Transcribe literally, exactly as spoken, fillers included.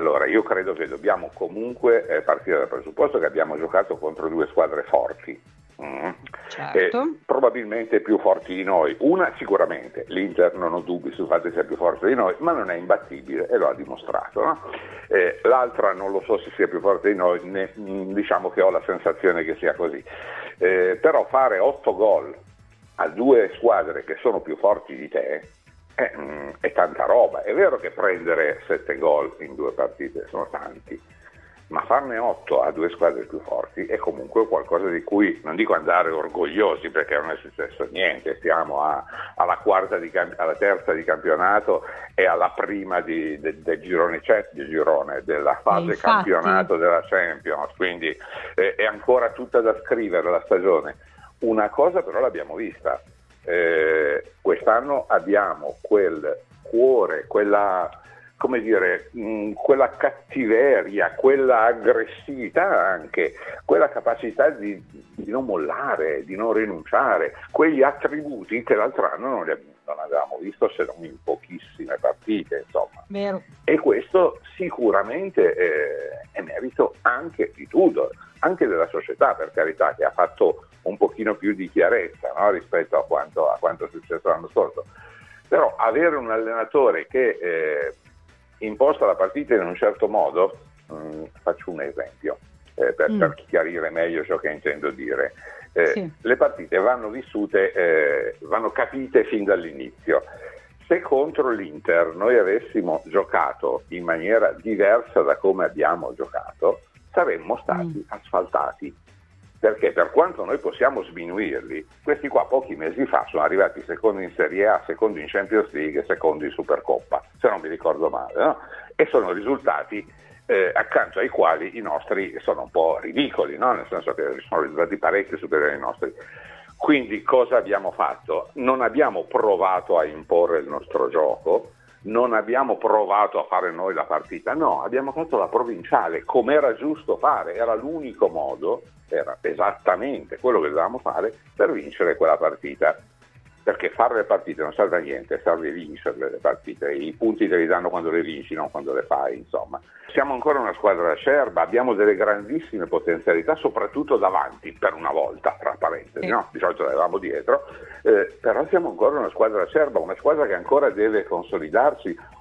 Allora, io credo che dobbiamo comunque eh, partire dal presupposto che abbiamo giocato contro due squadre forti, mm. Certo. eh, probabilmente più forti di noi. Una sicuramente, l'Inter non ho dubbi sul fatto che sia più forte di noi, ma non è imbattibile e lo ha dimostrato, no? eh, l'altra non lo so se sia più forte di noi, né, diciamo che ho la sensazione che sia così, eh, però fare otto gol a due squadre che sono più forti di te È, è tanta roba. È vero che prendere sette gol in due partite sono tanti, ma farne otto a due squadre più forti è comunque qualcosa di cui non dico andare orgogliosi, perché non è successo niente, siamo a, alla quarta di, alla terza di campionato e alla prima di, de, del girone del girone della fase campionato della Champions, quindi eh, è ancora tutta da scrivere la stagione. Una cosa però l'abbiamo vista. Eh, quest'anno abbiamo quel cuore, quella, come dire, mh, quella cattiveria, quella aggressività anche, quella capacità di, di non mollare, di non rinunciare, quegli attributi che l'altro anno non, li, non avevamo visto se non in pochissime partite, insomma. Vero. E questo sicuramente eh, è merito anche di Tudor, anche della società, per carità, che ha fatto un pochino più di chiarezza, no? Rispetto a quanto, a quanto è successo l'anno scorso. Però avere un allenatore che eh, imposta la partita in un certo modo, mh, faccio un esempio eh, per, mm. per chiarire meglio ciò che intendo dire. Eh, sì. Le partite vanno vissute, eh, vanno capite fin dall'inizio. Se contro l'Inter noi avessimo giocato in maniera diversa da come abbiamo giocato, saremmo stati mm. asfaltati, perché per quanto noi possiamo sminuirli, questi qua pochi mesi fa sono arrivati secondi in Serie A, secondi in Champions League e secondi in Supercoppa, se non mi ricordo male, no? E sono risultati eh, accanto ai quali i nostri sono un po' ridicoli, no? Nel senso che sono risultati parecchio superiori ai nostri. Quindi cosa abbiamo fatto? Non abbiamo provato a imporre il nostro gioco, non abbiamo provato a fare noi la partita, no, abbiamo fatto la provinciale, come era giusto fare, era l'unico modo, era esattamente quello che dovevamo fare per vincere quella partita, perché fare le partite non serve a niente, serve vincerle le partite, i punti te li danno quando le vinci, non quando le fai, insomma. Siamo ancora una squadra acerba, abbiamo delle grandissime potenzialità, soprattutto davanti, per una volta, tra parentesi, no? Di solito le avevamo dietro, eh, però siamo ancora una squadra acerba, una squadra che ancora deve consolidarsi,